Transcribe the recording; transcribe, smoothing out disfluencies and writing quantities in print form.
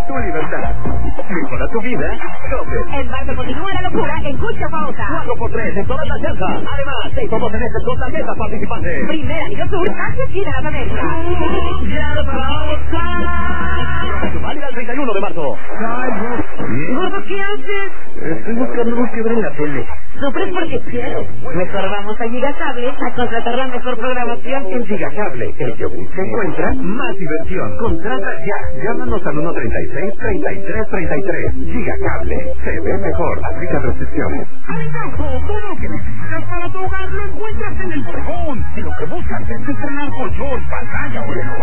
tu libertad. Mejora tu vida, Coppel. Embarque continúa la locura en Cucha Pauta. 4x3 en todas las chanzas. Además, 6 tomos en este con tarjetas participantes. Primer anillo sur, casi esquina de las Américas. Válida el 31 de marzo. Gordo, ¿qué haces? Estoy buscando luz que ver en la tele. Sufres porque quieres. Mejor vamos a Gigacable a contratar la mejor programación En Gigacable, el yogur se encuentra más diversión. Contrata ya. Llámanos al 136-3333. Gigacable. Se ve mejor. Aplica restricciones. Amigazo, todo lo que necesitas para tu hogar lo encuentras en el bodegón. Si lo que buscas es estrenar colchón, pantalla o